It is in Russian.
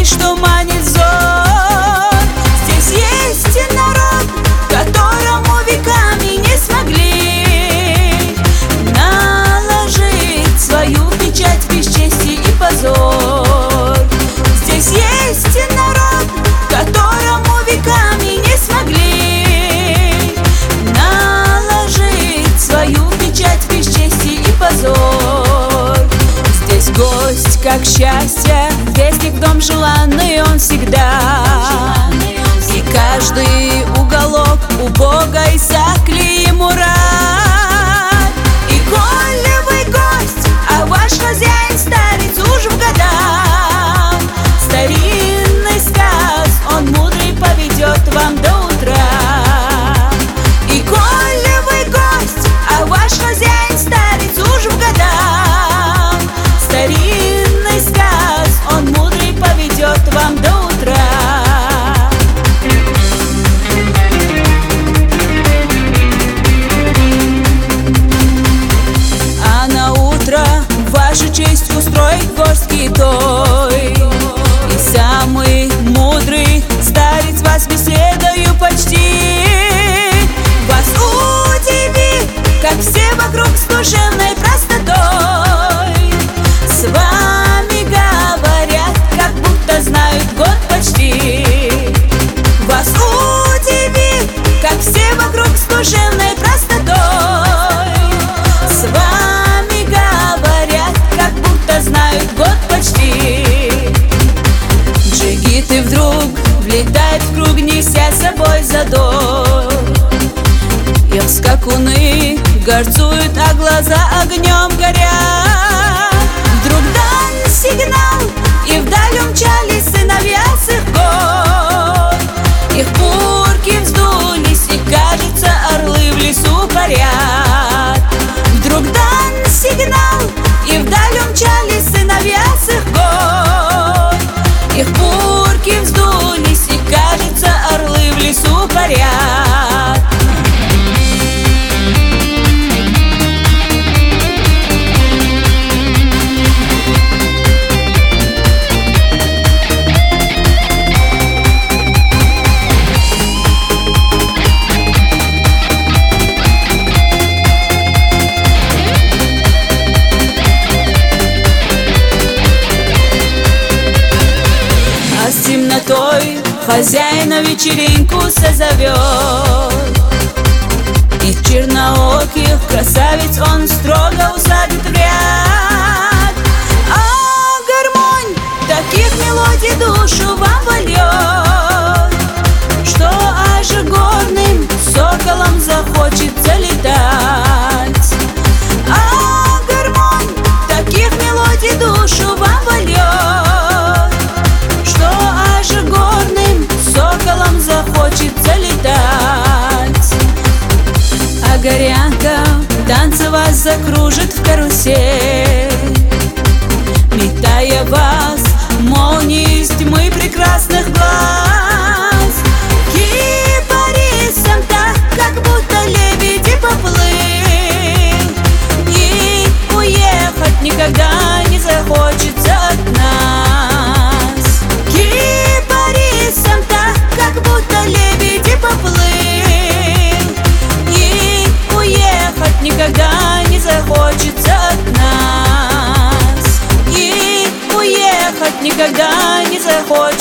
что манит взор. Здесь есть народ, которому веками не смогли наложить свою печать бесчестия и позор. Здесь есть народ, которому веками не смогли наложить свою печать бесчестия и позор. Здесь гость, как счастье, вестник в дом желанный он всегда. И каждый уголок убогой сакли ему рад. И коли вы гость, а ваш хозяин старец уж в годах, старинный сказ он мудрый поведет вам до утра. И коли вы гость, а ваш хозяин старец уж в годах, старинный сказ он мудрый поведет вам до утра. А на утро ваша честь устроить горский той, и самый мудрый старец вас беседою почтит. Вас удивит, как все вокруг с душевной простотой с вами говорят, как будто знают год почти. Вас удивит, как все вокруг с душевной простотой с вами говорят, как будто знают год почти. Джигиты вдруг влетает в круг, неся с собой задор. Их скакуны горцуют, а глаза огнем горят. Вдруг дан сигнал, и вдаль умчались сыновья с их гор. Их пурки вздулись, и, кажется, орлы в лесу парят. Вдруг дан сигнал, и вдаль умчались сыновья с их гор. Их пурки вздулись, и, кажется, орлы в лесу парят. Темнотой хозяин на вечеринку созовет, и чернооких красавиц он строго усадит в ряд. А гармонь таких мелодий душу вам вольет, что аж горным соколом захочется летать. А гармонь таких мелодий душу вам вольет, соколом захочется летать. А горянка танца вас закружит в карусель, метая вас молнией из тьмы прекрасных глаз. Кипарисом так, как будто лебеди поплыл, и уехать никогда не захочется от нас. Кипарисом так, как будто лебеди поплыл, и уехать никогда не захочется от нас. И уехать никогда не захочется.